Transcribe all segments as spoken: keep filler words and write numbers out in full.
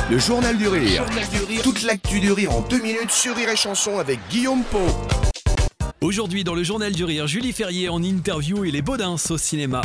Le journal du rire. Journal du rire. Toute l'actu du rire en deux minutes sur Rire et Chanson avec Guillaume Pau. Aujourd'hui, dans le journal du rire, Julie Ferrier en interview et les Baudins au cinéma.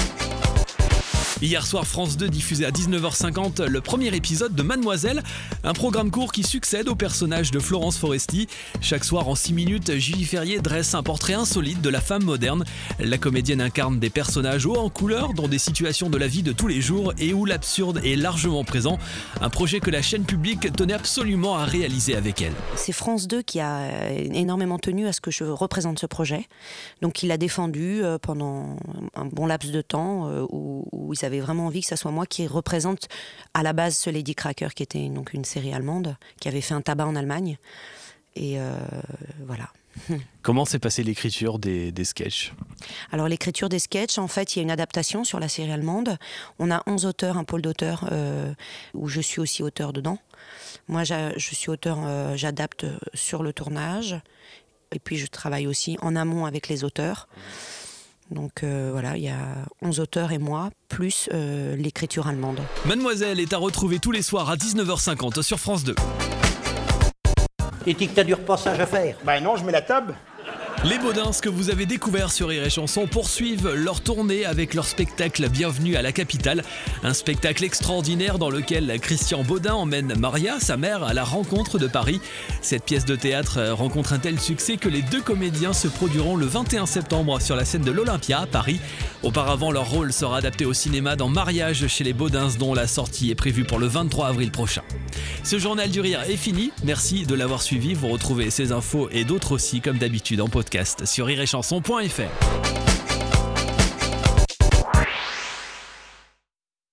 Hier soir, France deux diffusait à dix-neuf heures cinquante le premier épisode de Mademoiselle, un programme court qui succède au personnage de Florence Foresti. Chaque soir, en six minutes, Julie Ferrier dresse un portrait insolite de la femme moderne. La comédienne incarne des personnages hauts en couleur dans des situations de la vie de tous les jours et où l'absurde est largement présent. Un projet que la chaîne publique tenait absolument à réaliser avec elle. C'est France deux qui a énormément tenu à ce que je représente ce projet. Donc il l'a défendu pendant un bon laps de temps où, où ils avaient vraiment envie que ça soit moi qui représente à la base ce Lady Cracker, qui était donc une série allemande qui avait fait un tabac en Allemagne. Et euh, voilà. Comment s'est passée l'écriture des, des sketchs ? Alors l'écriture des sketchs, en fait, il y a une adaptation sur la série allemande. On a onze auteurs, un pôle d'auteurs euh, où je suis aussi auteur dedans. Moi, je suis auteur, euh, j'adapte sur le tournage. Et puis je travaille aussi en amont avec les auteurs. Donc euh, voilà, il y a onze auteurs et moi, plus euh, l'écriture allemande. Mademoiselle est à retrouver tous les soirs à dix-neuf heures cinquante sur France deux. Et dis que t'as du repassage à faire. Bah non, je mets la table. Les Baudins, que vous avez découvert sur Rire et Chanson, poursuivent leur tournée avec leur spectacle Bienvenue à la capitale. Un spectacle extraordinaire dans lequel Christian Baudin emmène Maria, sa mère, à la rencontre de Paris. Cette pièce de théâtre rencontre un tel succès que les deux comédiens se produiront le vingt et un septembre sur la scène de l'Olympia à Paris. Auparavant, leur rôle sera adapté au cinéma dans Mariage chez les Baudins, dont la sortie est prévue pour le vingt-trois avril prochain. Ce journal du rire est fini. Merci de l'avoir suivi. Vous retrouvez ces infos et d'autres aussi, comme d'habitude, en podcast sur rire et chanson point f r.